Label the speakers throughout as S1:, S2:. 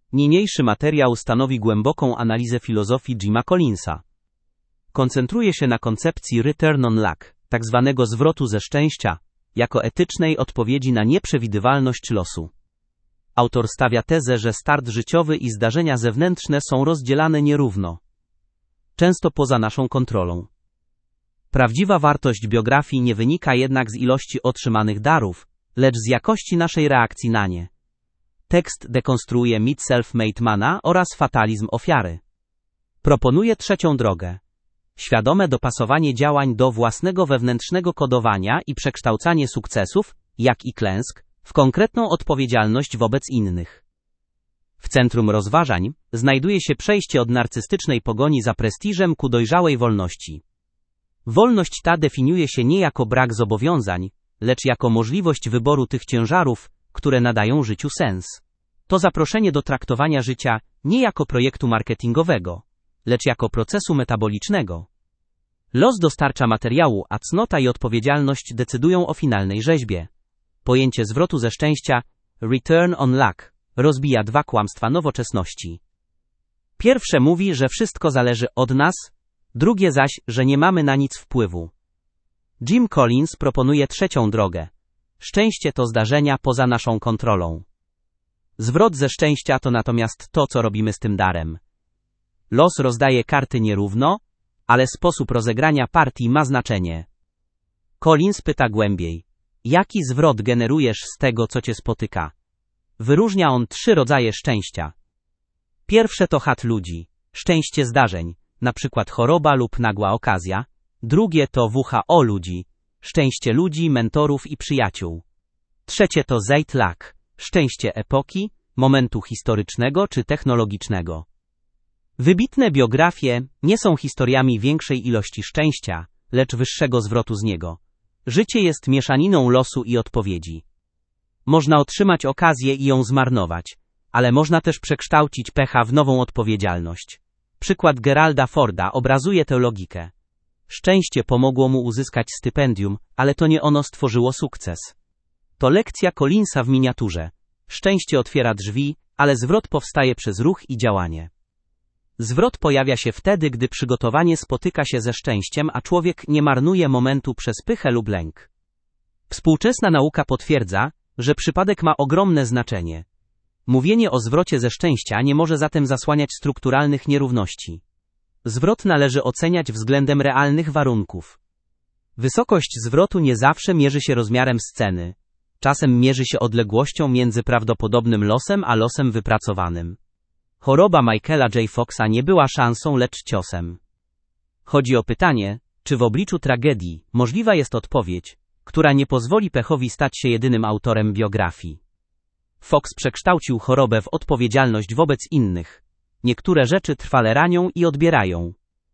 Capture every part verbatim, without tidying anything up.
S1: Niniejszy materiał stanowi głęboką analizę filozofii Jima Collinsa. Koncentruje się na koncepcji return on luck, tak zwanego zwrotu ze szczęścia, jako etycznej odpowiedzi na nieprzewidywalność losu. Autor stawia tezę, że start życiowy i zdarzenia zewnętrzne są rozdzielane nierówno, często poza naszą kontrolą. Prawdziwa wartość biografii nie wynika jednak z ilości otrzymanych darów, lecz z jakości naszej reakcji na nie. Tekst dekonstruuje mit self-made mana oraz fatalizm ofiary. Proponuje trzecią drogę. Świadome dopasowanie działań do własnego wewnętrznego kodowania i przekształcanie sukcesów, jak i klęsk, w konkretną odpowiedzialność wobec innych. W centrum rozważań znajduje się przejście od narcystycznej pogoni za prestiżem ku dojrzałej wolności. Wolność ta definiuje się nie jako brak zobowiązań, lecz jako możliwość wyboru tych ciężarów, które nadają życiu sens. To zaproszenie do traktowania życia nie jako projektu marketingowego, lecz jako procesu metabolicznego. Los dostarcza materiału, a cnota i odpowiedzialność decydują o finalnej rzeźbie. Pojęcie zwrotu ze szczęścia, return on luck, rozbija dwa kłamstwa nowoczesności. Pierwsze mówi, że wszystko zależy od nas, drugie zaś, że nie mamy na nic wpływu. Jim Collins proponuje trzecią drogę. Szczęście to zdarzenia poza naszą kontrolą. Zwrot ze szczęścia to natomiast to, co robimy z tym darem. Los rozdaje karty nierówno, ale sposób rozegrania partii ma znaczenie. Collins pyta głębiej. Jaki zwrot generujesz z tego, co cię spotyka? Wyróżnia on trzy rodzaje szczęścia. Pierwsze to chat ludzi, szczęście zdarzeń, na przykład choroba lub nagła okazja. Drugie to W H O ludzi, szczęście ludzi, mentorów i przyjaciół. Trzecie to Zeitluck, szczęście epoki, momentu historycznego czy technologicznego. Wybitne biografie nie są historiami większej ilości szczęścia, lecz wyższego zwrotu z niego. Życie jest mieszaniną losu i odpowiedzi. Można otrzymać okazję i ją zmarnować, ale można też przekształcić pecha w nową odpowiedzialność. Przykład Geralda Forda obrazuje tę logikę. Szczęście pomogło mu uzyskać stypendium, ale to nie ono stworzyło sukces. To lekcja Collinsa w miniaturze. Szczęście otwiera drzwi, ale zwrot powstaje przez ruch i działanie. Zwrot pojawia się wtedy, gdy przygotowanie spotyka się ze szczęściem, a człowiek nie marnuje momentu przez pychę lub lęk. Współczesna nauka potwierdza, że przypadek ma ogromne znaczenie. Mówienie o zwrocie ze szczęścia nie może zatem zasłaniać strukturalnych nierówności. Zwrot należy oceniać względem realnych warunków. Wysokość zwrotu nie zawsze mierzy się rozmiarem sceny. Czasem mierzy się odległością między prawdopodobnym losem a losem wypracowanym. Choroba Michaela J. Foxa nie była szansą, lecz ciosem. Chodzi o pytanie, czy w obliczu tragedii możliwa jest odpowiedź, która nie pozwoli pechowi stać się jedynym autorem biografii. Fox przekształcił chorobę w odpowiedzialność wobec innych. Niektóre rzeczy trwale ranią i odbierają.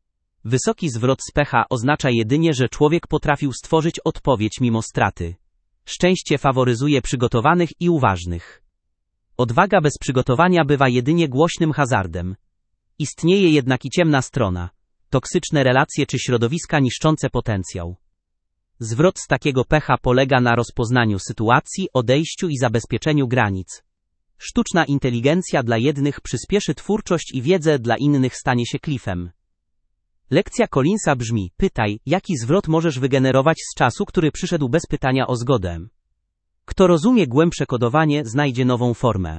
S1: Wysoki zwrot z pecha oznacza jedynie, że człowiek potrafił stworzyć odpowiedź mimo straty. Szczęście faworyzuje przygotowanych i uważnych. Odwaga bez przygotowania bywa jedynie głośnym hazardem. Istnieje jednak i ciemna strona. Toksyczne relacje czy środowiska niszczące potencjał. Zwrot z takiego pecha polega na rozpoznaniu sytuacji, odejściu i zabezpieczeniu granic. Sztuczna inteligencja dla jednych przyspieszy twórczość i wiedzę dla innych stanie się klifem. Lekcja Collinsa brzmi: pytaj, jaki zwrot możesz wygenerować z czasu, który przyszedł bez pytania o zgodę. Kto rozumie głębsze kodowanie, znajdzie nową formę.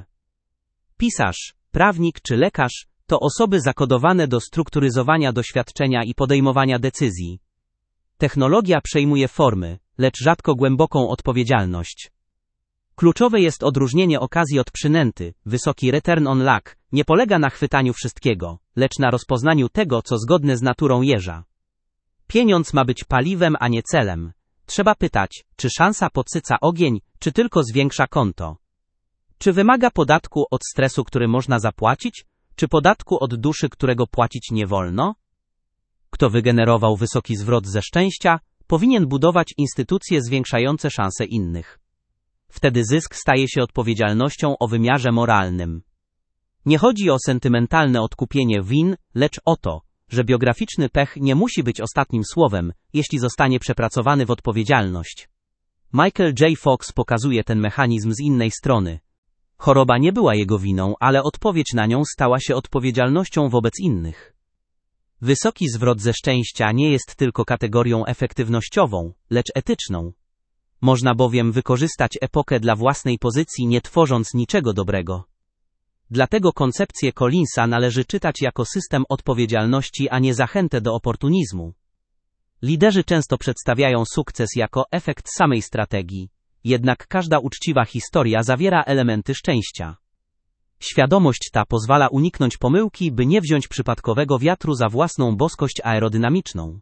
S1: Pisarz, prawnik czy lekarz to osoby zakodowane do strukturyzowania doświadczenia i podejmowania decyzji. Technologia przejmuje formy, lecz rzadko głęboką odpowiedzialność. Kluczowe jest odróżnienie okazji od przynęty. Wysoki return on luck nie polega na chwytaniu wszystkiego, lecz na rozpoznaniu tego, co zgodne z naturą jeża. Pieniądz ma być paliwem, a nie celem. Trzeba pytać, czy szansa podsyca ogień, czy tylko zwiększa konto. Czy wymaga podatku od stresu, który można zapłacić, czy podatku od duszy, którego płacić nie wolno? Kto wygenerował wysoki zwrot ze szczęścia, powinien budować instytucje zwiększające szanse innych. Wtedy zysk staje się odpowiedzialnością o wymiarze moralnym. Nie chodzi o sentymentalne odkupienie win, lecz o to, że biograficzny pech nie musi być ostatnim słowem, jeśli zostanie przepracowany w odpowiedzialność. Michael J. Fox pokazuje ten mechanizm z innej strony. Choroba nie była jego winą, ale odpowiedź na nią stała się odpowiedzialnością wobec innych. Wysoki zwrot ze szczęścia nie jest tylko kategorią efektywnościową, lecz etyczną. Można bowiem wykorzystać epokę dla własnej pozycji, nie tworząc niczego dobrego. Dlatego koncepcję Collinsa należy czytać jako system odpowiedzialności, a nie zachętę do oportunizmu. Liderzy często przedstawiają sukces jako efekt samej strategii, jednak każda uczciwa historia zawiera elementy szczęścia. Świadomość ta pozwala uniknąć pomyłki, by nie wziąć przypadkowego wiatru za własną boskość aerodynamiczną.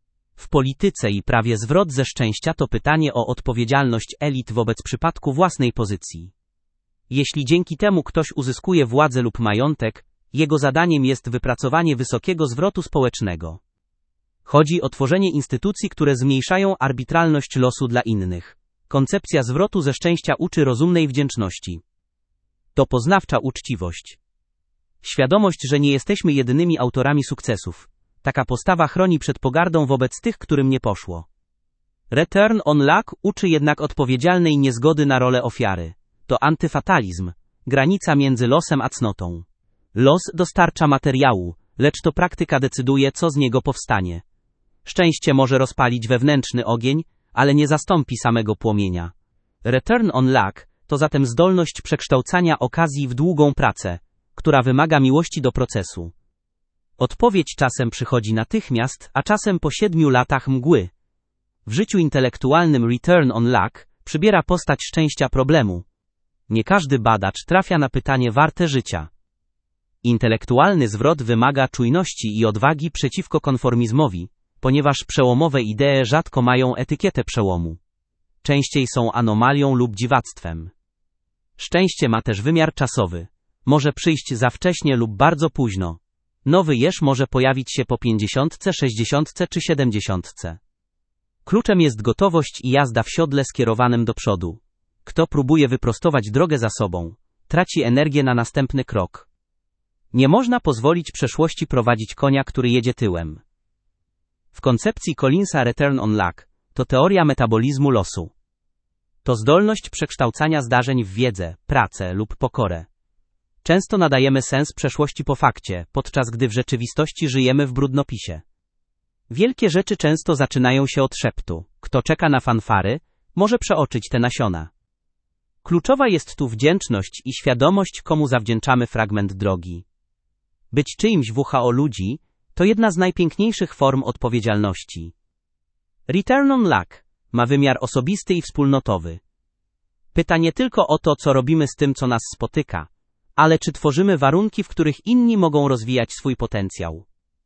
S1: W polityce i prawie zwrot ze szczęścia to pytanie o odpowiedzialność elit wobec przypadku własnej pozycji. Jeśli dzięki temu ktoś uzyskuje władzę lub majątek, jego zadaniem jest wypracowanie wysokiego zwrotu społecznego. Chodzi o tworzenie instytucji, które zmniejszają arbitralność losu dla innych. Koncepcja zwrotu ze szczęścia uczy rozumnej wdzięczności. To poznawcza uczciwość. Świadomość, że nie jesteśmy jedynymi autorami sukcesów. Taka postawa chroni przed pogardą wobec tych, którym nie poszło. Return on Luck uczy jednak odpowiedzialnej niezgody na rolę ofiary. To antyfatalizm, granica między losem a cnotą. Los dostarcza materiału, lecz to praktyka decyduje, co z niego powstanie. Szczęście może rozpalić wewnętrzny ogień, ale nie zastąpi samego płomienia. Return on Luck to zatem zdolność przekształcania okazji w długą pracę, która wymaga miłości do procesu. Odpowiedź czasem przychodzi natychmiast, a czasem po siedmiu latach mgły. W życiu intelektualnym Return on Luck przybiera postać szczęścia problemu. Nie każdy badacz trafia na pytanie warte życia. Intelektualny zwrot wymaga czujności i odwagi przeciwko konformizmowi, ponieważ przełomowe idee rzadko mają etykietę przełomu. Częściej są anomalią lub dziwactwem. Szczęście ma też wymiar czasowy. Może przyjść za wcześnie lub bardzo późno. Nowy jeż może pojawić się po pięćdziesiątce, sześćdziesiątce czy siedemdziesiątce. Kluczem jest gotowość i jazda w siodle skierowanym do przodu. Kto próbuje wyprostować drogę za sobą, traci energię na następny krok. Nie można pozwolić przeszłości prowadzić konia, który jedzie tyłem. W koncepcji Collinsa Return on Luck to teoria metabolizmu losu. To zdolność przekształcania zdarzeń w wiedzę, pracę lub pokorę. Często nadajemy sens przeszłości po fakcie, podczas gdy w rzeczywistości żyjemy w brudnopisie. Wielkie rzeczy często zaczynają się od szeptu. Kto czeka na fanfary, może przeoczyć te nasiona. Kluczowa jest tu wdzięczność i świadomość, komu zawdzięczamy fragment drogi. Być czyimś w ucha o ludzi to jedna z najpiękniejszych form odpowiedzialności. Return on Luck ma wymiar osobisty i wspólnotowy. Pyta nie tylko o to, co robimy z tym, co nas spotyka, ale czy tworzymy warunki, w których inni mogą rozwijać swój potencjał.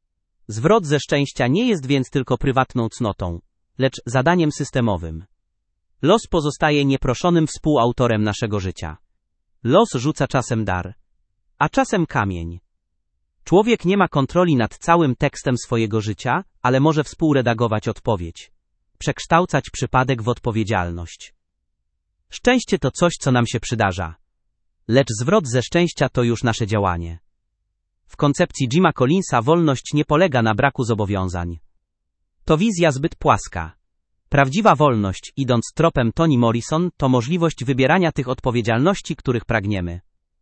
S1: Zwrot ze szczęścia nie jest więc tylko prywatną cnotą, lecz zadaniem systemowym. Los pozostaje nieproszonym współautorem naszego życia. Los rzuca czasem dar, a czasem kamień. Człowiek nie ma kontroli nad całym tekstem swojego życia, ale może współredagować odpowiedź. Przekształcać przypadek w odpowiedzialność. Szczęście to coś, co nam się przydarza. Lecz zwrot ze szczęścia to już nasze działanie. W koncepcji Jima Collinsa wolność nie polega na braku zobowiązań. To wizja zbyt płaska. Prawdziwa wolność, idąc tropem Toni Morrison, to możliwość wybierania tych odpowiedzialności, których pragniemy.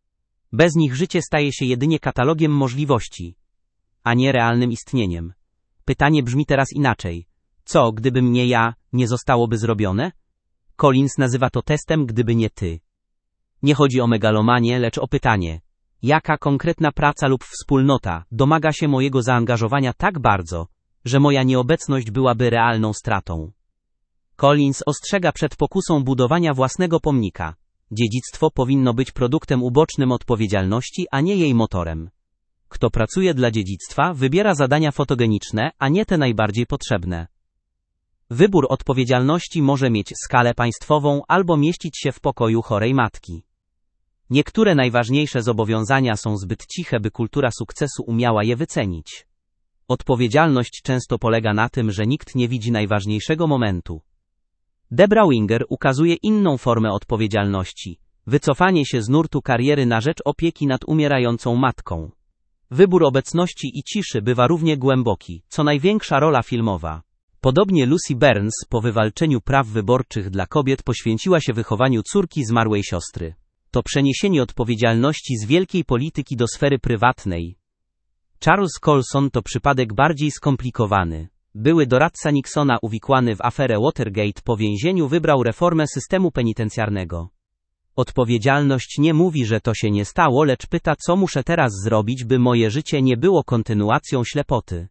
S1: Bez nich życie staje się jedynie katalogiem możliwości, a nie realnym istnieniem. Pytanie brzmi teraz inaczej. Co, gdybym nie ja, nie zostałoby zrobione? Collins nazywa to testem, gdyby nie ty. Nie chodzi o megalomanię, lecz o pytanie. Jaka konkretna praca lub wspólnota domaga się mojego zaangażowania tak bardzo, że moja nieobecność byłaby realną stratą? Collins ostrzega przed pokusą budowania własnego pomnika. Dziedzictwo powinno być produktem ubocznym odpowiedzialności, a nie jej motorem. Kto pracuje dla dziedzictwa, wybiera zadania fotogeniczne, a nie te najbardziej potrzebne. Wybór odpowiedzialności może mieć skalę państwową albo mieścić się w pokoju chorej matki. Niektóre najważniejsze zobowiązania są zbyt ciche, by kultura sukcesu umiała je wycenić. Odpowiedzialność często polega na tym, że nikt nie widzi najważniejszego momentu. Debra Winger ukazuje inną formę odpowiedzialności. Wycofanie się z nurtu kariery na rzecz opieki nad umierającą matką. Wybór obecności i ciszy bywa równie głęboki, co największa rola filmowa. Podobnie Lucy Burns po wywalczeniu praw wyborczych dla kobiet poświęciła się wychowaniu córki zmarłej siostry. To przeniesienie odpowiedzialności z wielkiej polityki do sfery prywatnej. Charles Colson to przypadek bardziej skomplikowany. Były doradca Nixona uwikłany w aferę Watergate po więzieniu wybrał reformę systemu penitencjarnego. Odpowiedzialność nie mówi, że to się nie stało, lecz pyta, co muszę teraz zrobić, by moje życie nie było kontynuacją ślepoty.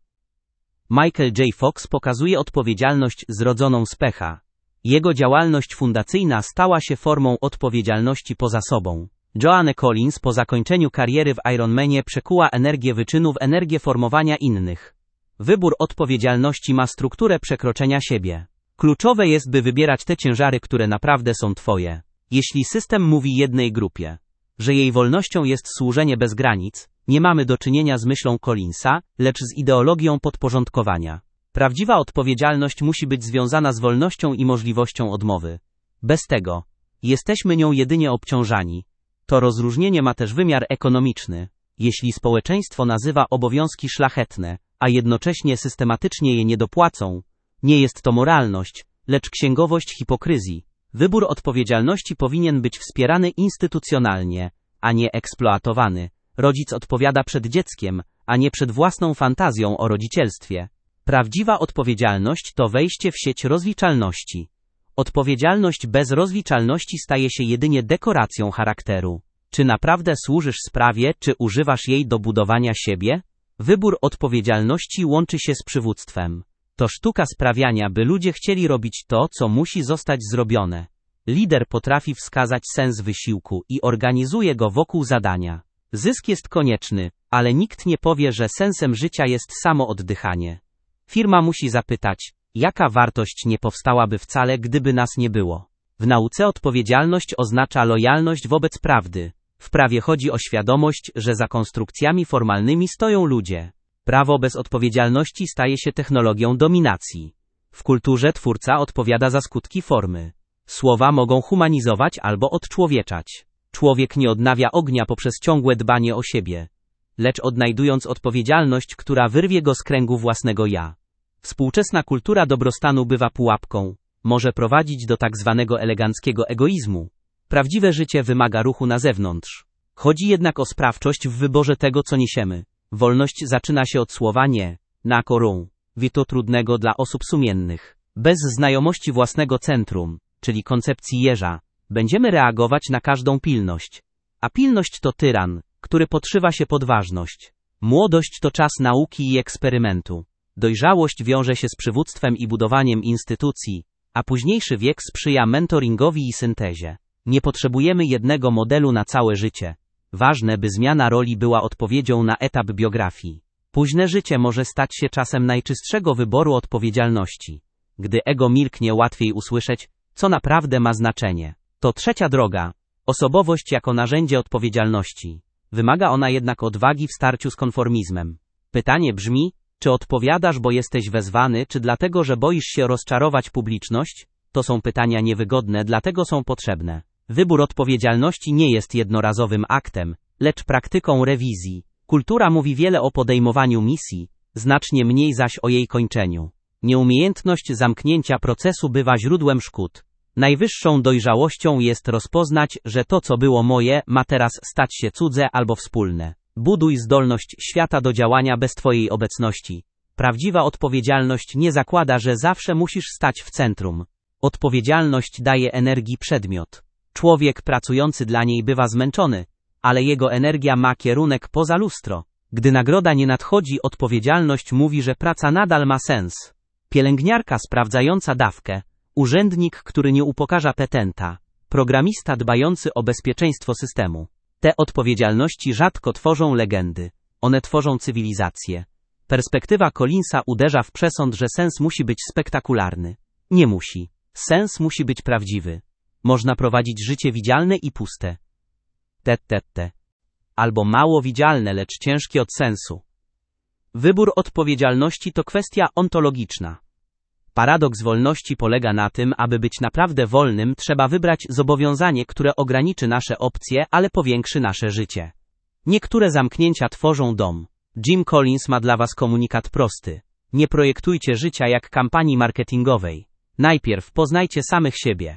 S1: Michael J. Fox pokazuje odpowiedzialność zrodzoną z pecha. Jego działalność fundacyjna stała się formą odpowiedzialności poza sobą. Joanne Collins po zakończeniu kariery w Ironmanie przekuła energię wyczynu w energię formowania innych. Wybór odpowiedzialności ma strukturę przekroczenia siebie. Kluczowe jest, by wybierać te ciężary, które naprawdę są twoje. Jeśli system mówi jednej grupie, że jej wolnością jest służenie bez granic, nie mamy do czynienia z myślą Collinsa, lecz z ideologią podporządkowania. Prawdziwa odpowiedzialność musi być związana z wolnością i możliwością odmowy. Bez tego jesteśmy nią jedynie obciążani. To rozróżnienie ma też wymiar ekonomiczny. Jeśli społeczeństwo nazywa obowiązki szlachetne, a jednocześnie systematycznie je nie dopłacą, nie jest to moralność, lecz księgowość hipokryzji. Wybór odpowiedzialności powinien być wspierany instytucjonalnie, a nie eksploatowany. Rodzic odpowiada przed dzieckiem, a nie przed własną fantazją o rodzicielstwie. Prawdziwa odpowiedzialność to wejście w sieć rozliczalności. Odpowiedzialność bez rozliczalności staje się jedynie dekoracją charakteru. Czy naprawdę służysz sprawie, czy używasz jej do budowania siebie? Wybór odpowiedzialności łączy się z przywództwem. To sztuka sprawiania, by ludzie chcieli robić to, co musi zostać zrobione. Lider potrafi wskazać sens wysiłku i organizuje go wokół zadania. Zysk jest konieczny, ale nikt nie powie, że sensem życia jest samo oddychanie. Firma musi zapytać, jaka wartość nie powstałaby wcale, gdyby nas nie było. W nauce odpowiedzialność oznacza lojalność wobec prawdy. W prawie chodzi o świadomość, że za konstrukcjami formalnymi stoją ludzie. Prawo bez odpowiedzialności staje się technologią dominacji. W kulturze twórca odpowiada za skutki formy. Słowa mogą humanizować albo odczłowieczać. Człowiek nie odnawia ognia poprzez ciągłe dbanie o siebie, lecz odnajdując odpowiedzialność, która wyrwie go z kręgu własnego ja. Współczesna kultura dobrostanu bywa pułapką. Może prowadzić do tak zwanego eleganckiego egoizmu. Prawdziwe życie wymaga ruchu na zewnątrz. Chodzi jednak o sprawczość w wyborze tego, co niesiemy. Wolność zaczyna się od słowa nie, na korun, wito trudnego dla osób sumiennych. Bez znajomości własnego centrum, czyli koncepcji jeża, będziemy reagować na każdą pilność. A pilność to tyran, który podszywa się pod ważność. Młodość to czas nauki i eksperymentu. Dojrzałość wiąże się z przywództwem i budowaniem instytucji, a późniejszy wiek sprzyja mentoringowi i syntezie. Nie potrzebujemy jednego modelu na całe życie. Ważne, by zmiana roli była odpowiedzią na etap biografii. Późne życie może stać się czasem najczystszego wyboru odpowiedzialności. Gdy ego milknie, łatwiej usłyszeć, co naprawdę ma znaczenie. To trzecia droga. Osobowość jako narzędzie odpowiedzialności. Wymaga ona jednak odwagi w starciu z konformizmem. Pytanie brzmi, czy odpowiadasz, bo jesteś wezwany, czy dlatego, że boisz się rozczarować publiczność? To są pytania niewygodne, dlatego są potrzebne. Wybór odpowiedzialności nie jest jednorazowym aktem, lecz praktyką rewizji. Kultura mówi wiele o podejmowaniu misji, znacznie mniej zaś o jej kończeniu. Nieumiejętność zamknięcia procesu bywa źródłem szkód. Najwyższą dojrzałością jest rozpoznać, że to, co było moje, ma teraz stać się cudze albo wspólne. Buduj zdolność świata do działania bez twojej obecności. Prawdziwa odpowiedzialność nie zakłada, że zawsze musisz stać w centrum. Odpowiedzialność daje energii przedmiot. Człowiek pracujący dla niej bywa zmęczony, ale jego energia ma kierunek poza lustro. Gdy nagroda nie nadchodzi, odpowiedzialność mówi, że praca nadal ma sens. Pielęgniarka sprawdzająca dawkę, urzędnik, który nie upokarza petenta, programista dbający o bezpieczeństwo systemu. Te odpowiedzialności rzadko tworzą legendy, one tworzą cywilizację. Perspektywa Collinsa uderza w przesąd, że sens musi być spektakularny. Nie musi. Sens musi być prawdziwy. Można prowadzić życie widzialne i puste. Te, te, te. Albo mało widzialne, lecz ciężkie od sensu. Wybór odpowiedzialności to kwestia ontologiczna. Paradoks wolności polega na tym, aby być naprawdę wolnym, trzeba wybrać zobowiązanie, które ograniczy nasze opcje, ale powiększy nasze życie. Niektóre zamknięcia tworzą dom. Jim Collins ma dla was komunikat prosty. Nie projektujcie życia jak kampanii marketingowej. Najpierw poznajcie samych siebie.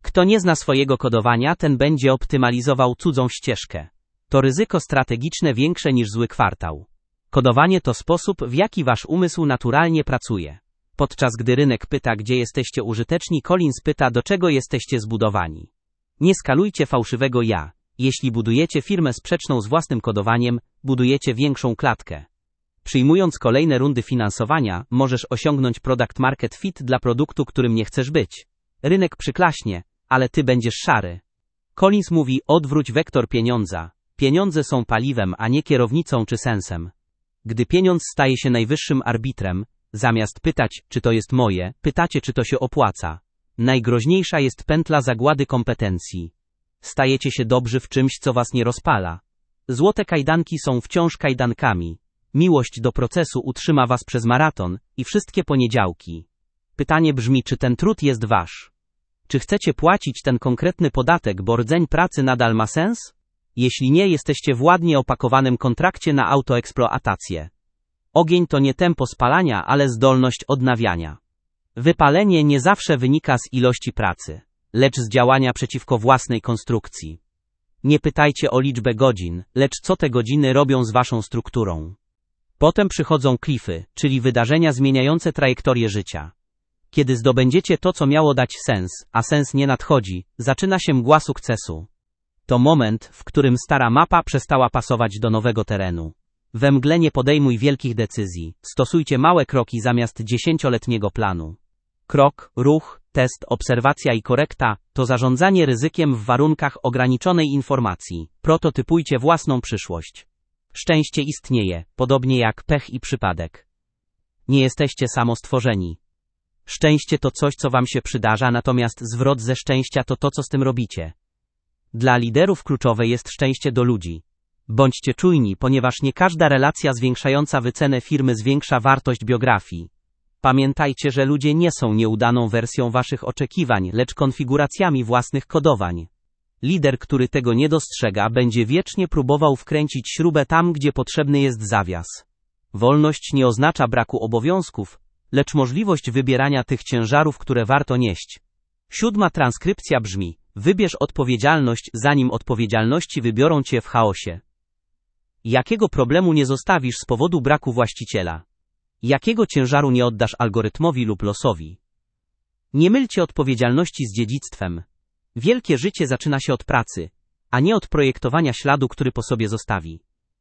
S1: Kto nie zna swojego kodowania, ten będzie optymalizował cudzą ścieżkę. To ryzyko strategiczne większe niż zły kwartał. Kodowanie to sposób, w jaki wasz umysł naturalnie pracuje. Podczas gdy rynek pyta, gdzie jesteście użyteczni, Collins pyta, do czego jesteście zbudowani. Nie skalujcie fałszywego ja. Jeśli budujecie firmę sprzeczną z własnym kodowaniem, budujecie większą klatkę. Przyjmując kolejne rundy finansowania, możesz osiągnąć product market fit dla produktu, którym nie chcesz być. Rynek przyklaśnie, ale ty będziesz szary. Collins mówi, odwróć wektor pieniądza. Pieniądze są paliwem, a nie kierownicą czy sensem. Gdy pieniądz staje się najwyższym arbitrem, zamiast pytać, czy to jest moje, pytacie, czy to się opłaca. Najgroźniejsza jest pętla zagłady kompetencji. Stajecie się dobrzy w czymś, co was nie rozpala. Złote kajdanki są wciąż kajdankami. Miłość do procesu utrzyma was przez maraton i wszystkie poniedziałki. Pytanie brzmi, czy ten trud jest wasz? Czy chcecie płacić ten konkretny podatek, bo rdzeń pracy nadal ma sens? Jeśli nie, jesteście w ładnie opakowanym kontrakcie na autoeksploatację. Ogień to nie tempo spalania, ale zdolność odnawiania. Wypalenie nie zawsze wynika z ilości pracy, lecz z działania przeciwko własnej konstrukcji. Nie pytajcie o liczbę godzin, lecz co te godziny robią z waszą strukturą. Potem przychodzą klify, czyli wydarzenia zmieniające trajektorię życia. Kiedy zdobędziecie to, co miało dać sens, a sens nie nadchodzi, zaczyna się mgła sukcesu. To moment, w którym stara mapa przestała pasować do nowego terenu. We mgle nie podejmuj wielkich decyzji, stosujcie małe kroki zamiast dziesięcioletniego planu. Krok, ruch, test, obserwacja i korekta to zarządzanie ryzykiem w warunkach ograniczonej informacji. Prototypujcie własną przyszłość. Szczęście istnieje, podobnie jak pech i przypadek. Nie jesteście samostworzeni. Szczęście to coś, co wam się przydarza, natomiast zwrot ze szczęścia to to, co z tym robicie. Dla liderów kluczowe jest szczęście do ludzi. Bądźcie czujni, ponieważ nie każda relacja zwiększająca wycenę firmy zwiększa wartość biografii. Pamiętajcie, że ludzie nie są nieudaną wersją waszych oczekiwań, lecz konfiguracjami własnych kodowań. Lider, który tego nie dostrzega, będzie wiecznie próbował wkręcić śrubę tam, gdzie potrzebny jest zawias. Wolność nie oznacza braku obowiązków, lecz możliwość wybierania tych ciężarów, które warto nieść. Siódma transkrypcja brzmi: wybierz odpowiedzialność, zanim odpowiedzialności wybiorą cię w chaosie. Jakiego problemu nie zostawisz z powodu braku właściciela? Jakiego ciężaru nie oddasz algorytmowi lub losowi? Nie mylcie odpowiedzialności z dziedzictwem. Wielkie życie zaczyna się od pracy, a nie od projektowania śladu, który po sobie zostawi.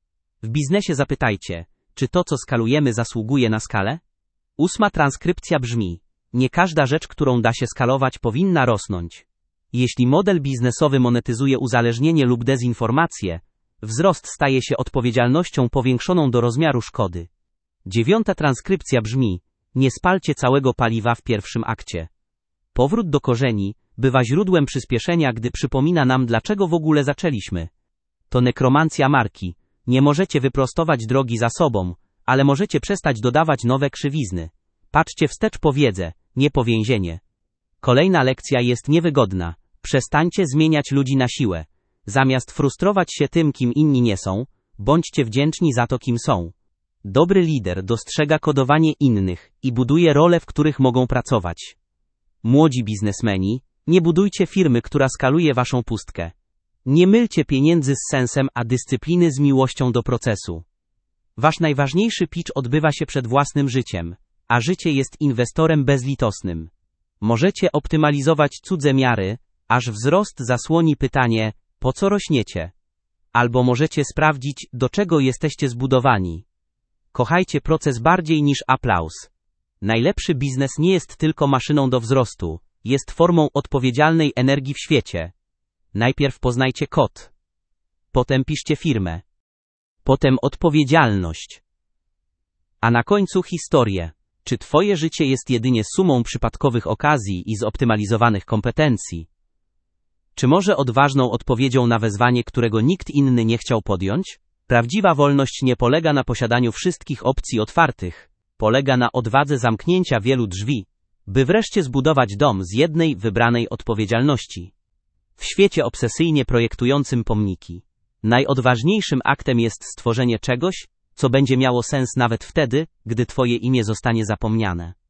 S1: W biznesie zapytajcie, czy to, co skalujemy, zasługuje na skalę? Ósma transkrypcja brzmi: nie każda rzecz, którą da się skalować, powinna rosnąć. Jeśli model biznesowy monetyzuje uzależnienie lub dezinformację, wzrost staje się odpowiedzialnością powiększoną do rozmiaru szkody. Dziewiąta transkrypcja brzmi: nie spalcie całego paliwa w pierwszym akcie. Powrót do korzeni bywa źródłem przyspieszenia, gdy przypomina nam, dlaczego w ogóle zaczęliśmy. To nekromancja marki. Nie możecie wyprostować drogi za sobą, ale możecie przestać dodawać nowe krzywizny. Patrzcie wstecz po wiedzę, nie po więzienie. Kolejna lekcja jest niewygodna. Przestańcie zmieniać ludzi na siłę. Zamiast frustrować się tym, kim inni nie są, bądźcie wdzięczni za to, kim są. Dobry lider dostrzega kodowanie innych i buduje role, w których mogą pracować. Młodzi biznesmeni, nie budujcie firmy, która skaluje waszą pustkę. Nie mylcie pieniędzy z sensem, a dyscypliny z miłością do procesu. Wasz najważniejszy pitch odbywa się przed własnym życiem, a życie jest inwestorem bezlitosnym. Możecie optymalizować cudze miary, aż wzrost zasłoni pytanie, po co rośniecie? Albo możecie sprawdzić, do czego jesteście zbudowani. Kochajcie proces bardziej niż aplauz. Najlepszy biznes nie jest tylko maszyną do wzrostu, jest formą odpowiedzialnej energii w świecie. Najpierw poznajcie kod. Potem piszcie firmę. Potem odpowiedzialność. A na końcu historię. Czy twoje życie jest jedynie sumą przypadkowych okazji i zoptymalizowanych kompetencji? Czy może odważną odpowiedzią na wezwanie, którego nikt inny nie chciał podjąć? Prawdziwa wolność nie polega na posiadaniu wszystkich opcji otwartych. Polega na odwadze zamknięcia wielu drzwi, by wreszcie zbudować dom z jednej wybranej odpowiedzialności. W świecie obsesyjnie projektującym pomniki, najodważniejszym aktem jest stworzenie czegoś, co będzie miało sens nawet wtedy, gdy twoje imię zostanie zapomniane.